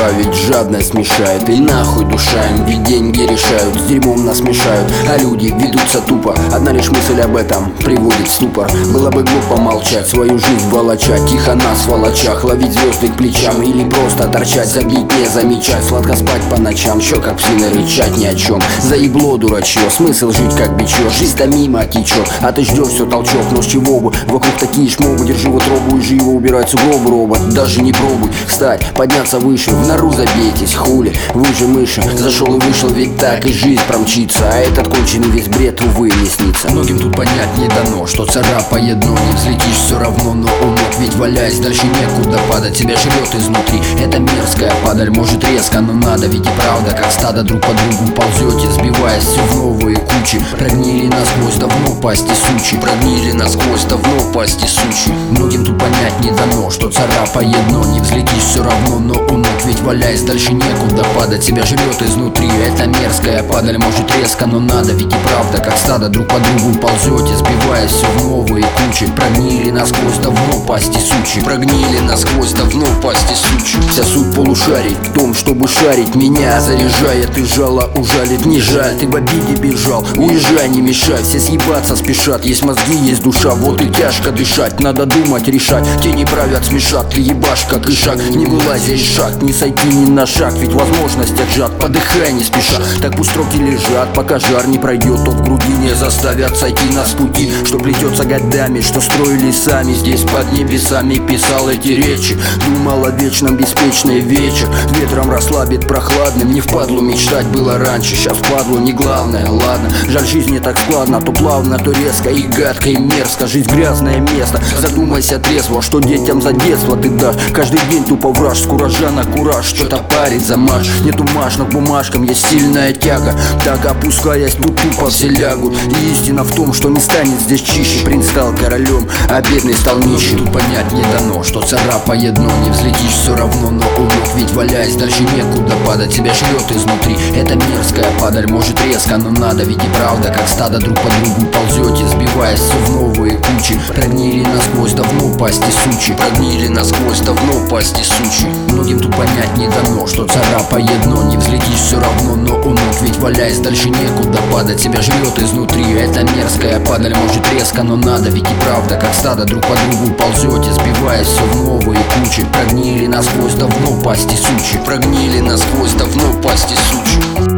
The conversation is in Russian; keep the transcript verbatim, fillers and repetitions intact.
ведь жадность мешает. И нахуй душа им, ведь деньги решают. С дерьмом нас мешают, а люди ведутся тупо. Одна лишь мысль об этом приводит в ступор. Было бы глупо молчать, свою жизнь волоча, тихо на сволочах, ловить звезды к плечам. Или просто торчать, забить, не замечать. Сладко спать по ночам, чё как псины рычать ни о чем. Заебло дурачье, смысл жить как бичо. Жизнь-то мимо течет, а ты ждешь все толчок. Но с чего бы, вокруг такие шмобы. Держи вот робу и живо убирать сугробы, робот. Даже не пробуй встать, подняться выше. В нору забейтесь, хули, вы же мыши. Зашел и вышел, ведь так и жизнь промчится. А этот конченый весь бред, увы, не снится. Многим тут понять не дано, что царапает дно. Не взлетишь все равно, но у ног ведь валяясь, дальше некуда падать. Тебя жрет изнутри, это мерзкая падаль. Может резко, но надо, ведь и правда, как стадо друг по другу ползете, сбиваясь все в новые кучи. Прогнили насквозь, давно пасти сучи. Прогнили насквозь, давно пасти сучи. Многим тут понять не дано, что царапает дно. Не взлетишь все равно, но у ног ведь валяясь, дальше некуда падать. Тебя жрет изнутри, это мерзкая падаль. Может резко, но надо, ведь и правда, как стадо друг по другу ползете, сбиваясь все в новые кучи. Прогнили насквозь, давно пасти сучи. Прогнили насквозь, давно пасти сучи. Вся суть полушарий в том, чтобы шарить. Меня заряжает и жало ужалит. Не жаль, ты в обиде бежал, уезжай, не мешай. Все съебаться спешат, есть мозги, есть душа. Вот и тяжко дышать, надо думать, решать. Тени правят, смешат, ты ебашь как и шаг. Не вылазя из шаг, не сойти ни на шаг. Ведь возможность отжат, подыхай не спеша. Так пусть строки лежат, пока жар не пройдет. То в груди не заставят сойти нас с пути. Что плетется годами, что строили сами. Здесь под небесами писал эти речи. Думал о вечном, беспечный вечер. Ветром расслабит прохладным. Не впадлу мечтать было раньше, сейчас впадлу не главное. Ладно, жаль, жизнь не так складно. То плавно, то резко и гадко и мерзко. Жизнь грязное место, задумайся трезво. Что детям за детство ты дашь? Каждый день тупо враж, с куража на кураж. Что-то парит за марш, нету маш, но к бумажкам есть сильная тяга. Так опускаясь, тут тупо все лягут. И истина в том, что не станет здесь чище. Принц стал королем, а бедный стал нищим. Тут понять не дано, что царапает дно. Не взлетишь все равно, но у ног ведь валяясь, дальше некуда падать. Тебя жрет изнутри, это мерзкая падаль. Может резко, но надо, ведь и правда, как стадо друг по другу ползете, сбиваясь все в новые кучи. Прогнили насквозь, давно пасти сучи. Прогнили насквозь, давно пасти сучи. Многим тут понять не дано, что царапает дно. Не взлетишь все равно, но у ног ведь валяясь, дальше некуда падать. Тебя жрет изнутри, это мерзкая падаль. Может резко, но надо, ведь и правда, как стадо друг по другу ползете, сбиваясь все в новые кучи. Прогнили насквозь, давно пасти сучи. Прогнили насквозь, давно пасти сучи.